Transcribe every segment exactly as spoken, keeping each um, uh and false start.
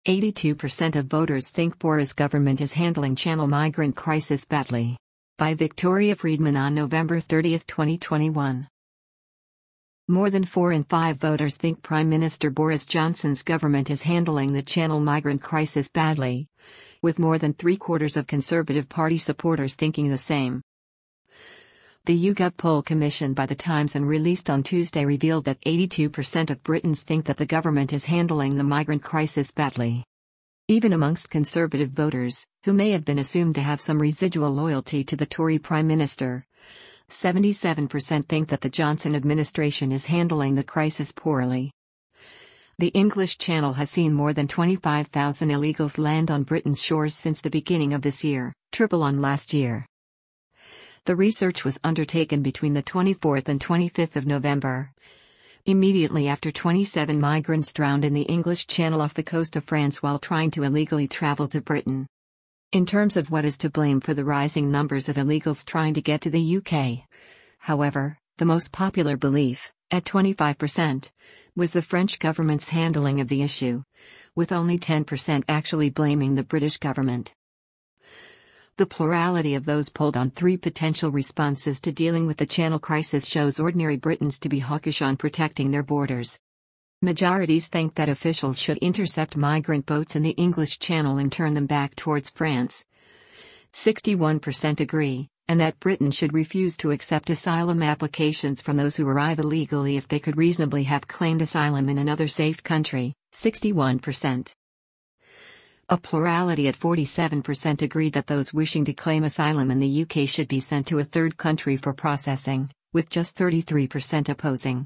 eighty-two percent of voters think Boris government is handling Channel migrant crisis badly. By Victoria Friedman on November thirtieth, twenty twenty-one. More than four in five voters think Prime Minister Boris Johnson's government is handling the Channel migrant crisis badly, with more than three-quarters of Conservative Party supporters thinking the same. The YouGov poll commissioned by The Times and released on Tuesday revealed that eighty-two percent of Britons think that the government is handling the migrant crisis badly. Even amongst Conservative voters, who may have been assumed to have some residual loyalty to the Tory Prime Minister, seventy-seven percent think that the Johnson administration is handling the crisis poorly. The English Channel has seen more than twenty-five thousand illegals land on Britain's shores since the beginning of this year, triple on last year. The research was undertaken between the twenty-fourth and twenty-fifth of November. Immediately after twenty-seven migrants drowned in the English Channel off the coast of France while trying to illegally travel to Britain. In terms of what is to blame for the rising numbers of illegals trying to get to the U K, however, the most popular belief, at twenty-five percent, was the French government's handling of the issue, with only ten percent actually blaming the British government. The plurality of those polled on three potential responses to dealing with the Channel crisis shows ordinary Britons to be hawkish on protecting their borders. Majorities think that officials should intercept migrant boats in the English Channel and turn them back towards France. sixty-one percent agree, and that Britain should refuse to accept asylum applications from those who arrive illegally if they could reasonably have claimed asylum in another safe country, sixty-one percent. A plurality at forty-seven percent agreed that those wishing to claim asylum in the U K should be sent to a third country for processing, with just thirty-three percent opposing.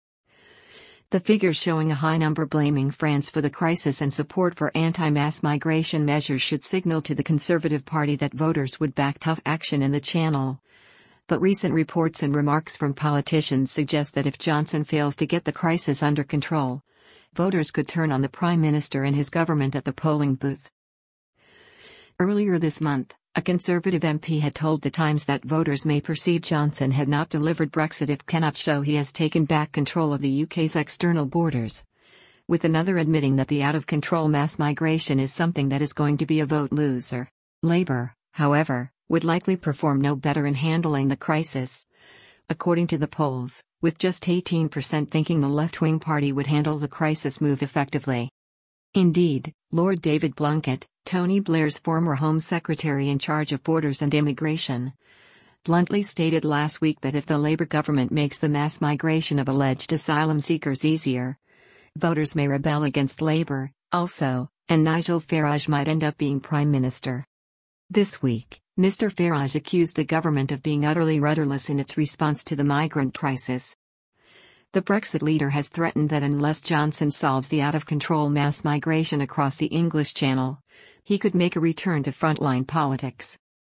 The figures showing a high number blaming France for the crisis and support for anti-mass migration measures should signal to the Conservative Party that voters would back tough action in the Channel. But recent reports and remarks from politicians suggest that if Johnson fails to get the crisis under control, voters could turn on the Prime Minister and his government at the polling booth. Earlier this month, a Conservative M P had told The Times that voters may perceive Johnson had not delivered Brexit if cannot show he has taken back control of the U K's external borders, with another admitting that the out-of-control mass migration is something that is going to be a vote loser. Labour, however, would likely perform no better in handling the crisis, according to the polls, with just eighteen percent thinking the left-wing party would handle the crisis move effectively. Indeed, Lord David Blunkett, Tony Blair's former Home Secretary in charge of borders and immigration, bluntly stated last week that if the Labour government makes the mass migration of alleged asylum seekers easier, voters may rebel against Labour, also, and Nigel Farage might end up being Prime Minister. This week, Mister Farage accused the government of being utterly rudderless in its response to the migrant crisis. The Brexit leader has threatened that unless Johnson solves the out-of-control mass migration across the English Channel, he could make a return to frontline politics.